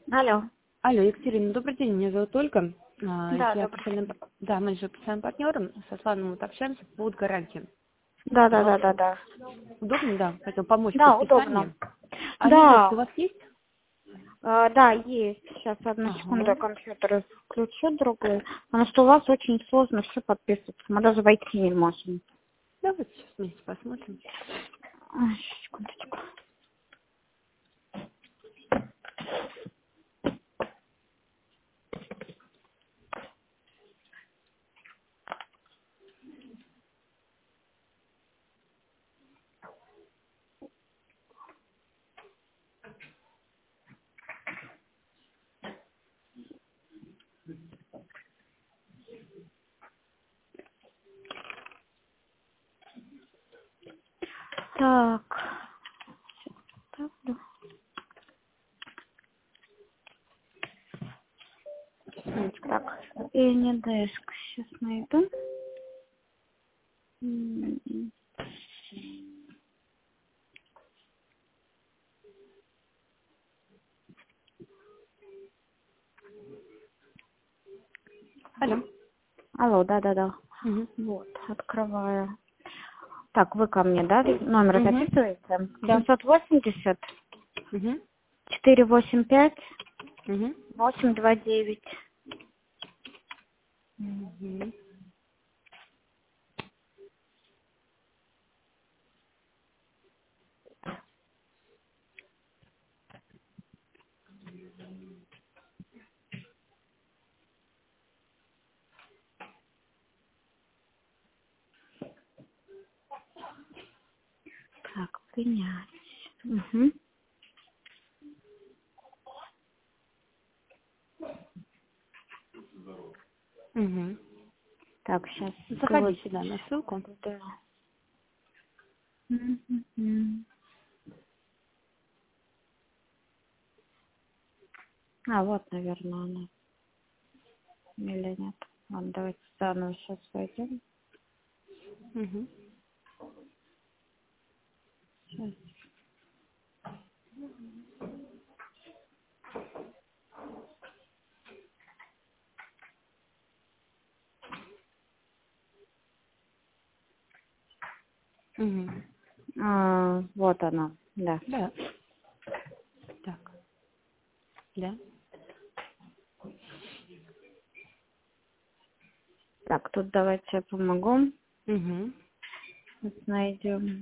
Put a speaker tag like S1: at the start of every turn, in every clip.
S1: Алло.
S2: Алло, Екатерина, добрый день, меня зовут Ольга.
S1: Да,
S2: Я
S1: добрый
S2: официальным,
S1: день.
S2: да, менеджер официальным партнером, со Славным вот общаемся по поводу гарантии.
S1: Да,
S2: У
S1: да,
S2: вас
S1: да, да, да.
S2: удобно, да? Хотел помочь по
S1: Да, удобно.
S2: списанию. А Яндекс у
S1: Да,
S2: вас есть?
S1: да, есть. Сейчас, одну секунду,
S2: Ага.
S1: я компьютер включу другой. Потому что у вас очень сложно все подписываться. Мы даже войти не можем.
S2: Давайте сейчас вместе посмотрим.
S1: Ай, секундочку. Так. Ставлю.
S2: Секундочку.
S1: Так. И не деск. Сейчас найду.
S2: Алло.
S1: Алло, да, да, да.
S2: Угу.
S1: Вот, открываю. Так, вы ко мне, да? Номер
S2: Угу.
S1: записываете?
S2: Да.
S1: 780
S2: Угу.
S1: 485
S2: Угу.
S1: 829.
S2: Угу.
S1: Так, принять. Угу.
S2: Угу.
S1: Так, сейчас
S2: Заходите, да, на ссылку.
S1: Да. Мгм. А, вот, наверное, она. Или нет? Ладно, давайте заново сейчас войдем.
S2: Угу.
S1: Сейчас.
S2: Угу.
S1: Вот она, да.
S2: Да. Так. Да.
S1: Так, тут давайте я помогу.
S2: Угу.
S1: Вот найдем.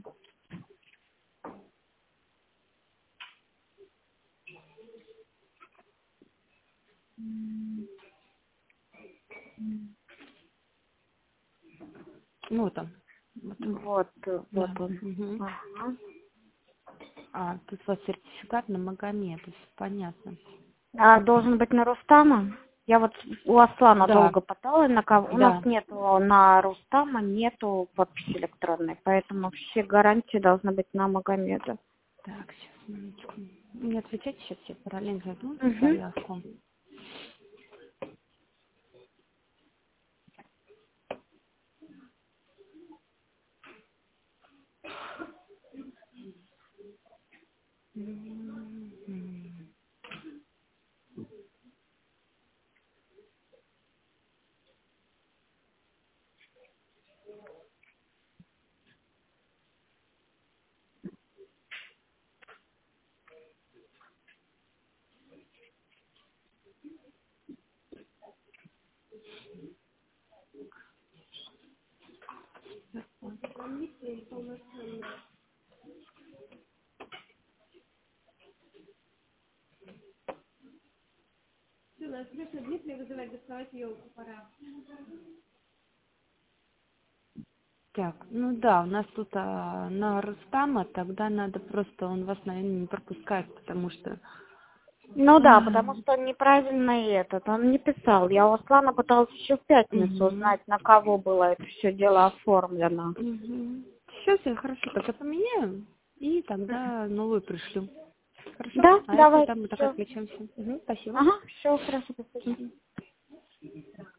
S2: Вот он. Вот.
S1: Вот,
S2: Да.
S1: вот он.
S2: Угу.
S1: Ага.
S2: А, тут у вас сертификат на Магомедов, понятно.
S1: А должен быть на Рустама? Я вот у Аслана
S2: Да,
S1: долго пыталась, на кого. У нас
S2: да.
S1: нету на Рустама, нету подписи электронной, поэтому все гарантии должны быть на Магомеда.
S2: Так, сейчас, минуточку. Не отвечайте, сейчас я параллельно зайду в
S1: Угу.
S2: заявку. Мгм. Так, ну да, у нас тут на Рустама, тогда надо просто, он вас, наверное, не пропускает, потому что...
S1: Ну да, потому что он неправильно этот, он не писал. Я у Аслана пыталась еще в пятницу
S2: Угу.
S1: узнать, на кого было это все дело оформлено.
S2: Угу. Сейчас я хорошо тогда поменяю, и тогда новую пришлю. Хорошо?
S1: Да,
S2: А если
S1: давайте
S2: там мы так
S1: все.
S2: отключимся? Угу, спасибо.
S1: Ага, все, хорошо, спасибо.